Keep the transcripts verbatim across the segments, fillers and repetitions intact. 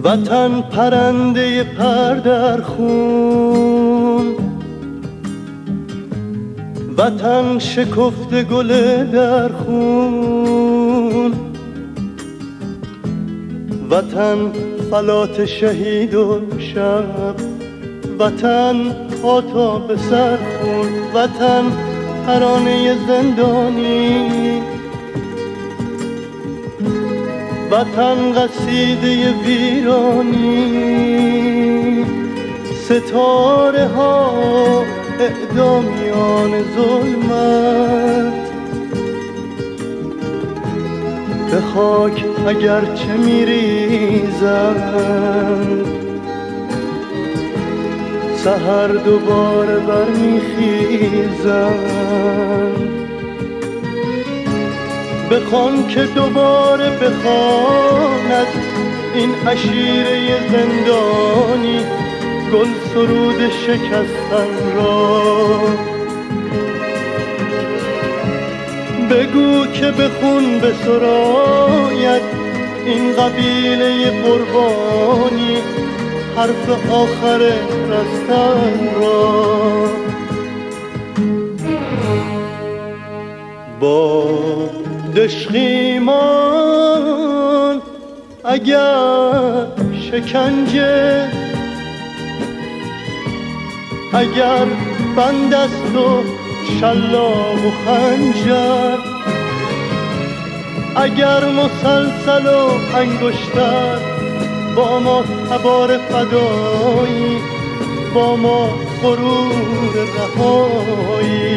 وطن پرنده پر در خون، وطن شکفته گل در خون، وطن فلات شهید و شب، وطن پا تا به سر خون، وطن ترانه زندانی، وطن قصیده ویرانی، ستاره ها اعدامیان ظلمت، به خاک اگرچه میریزند سحر دوباره برمیخیزند. بخوان که دوباره بخواند این عشیره زندانی گل سرود شکستن را. بگو که به خون بسراید این قبیله قربانی حرف آخر رستن را. با دشخیمان اگر شکنجه، اگر بند است و شلاق و خنجر، اگر مسلسل و انگشتر، با ما تبار فدایی، با ما غرور رهایی.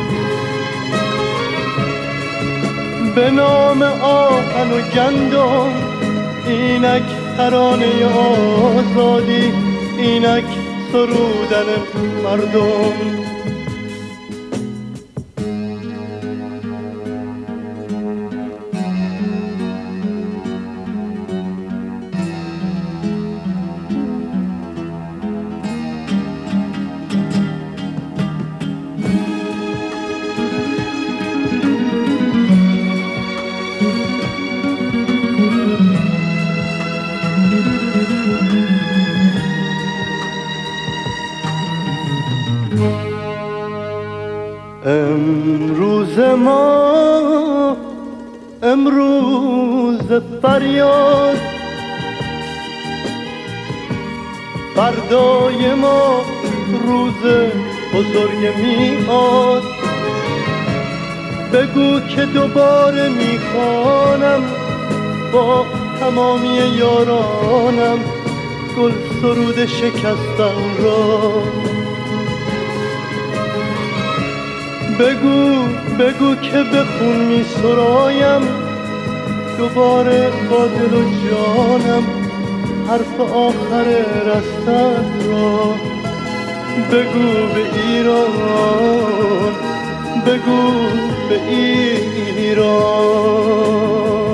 به نام آهن و گندم اینک ترانه آزادی، اینک سرودن مردم. امروز ما امروز فریاد، فردای ما روز بزرگ میاد. بگو که دوباره میخوانم با تمامی یارانم گل سرود شکستن را. بگو بگو که به خون می سرایم دوباره با دل و جانم حرف آخر رستن را. بگو به ایران، بگو به ایران.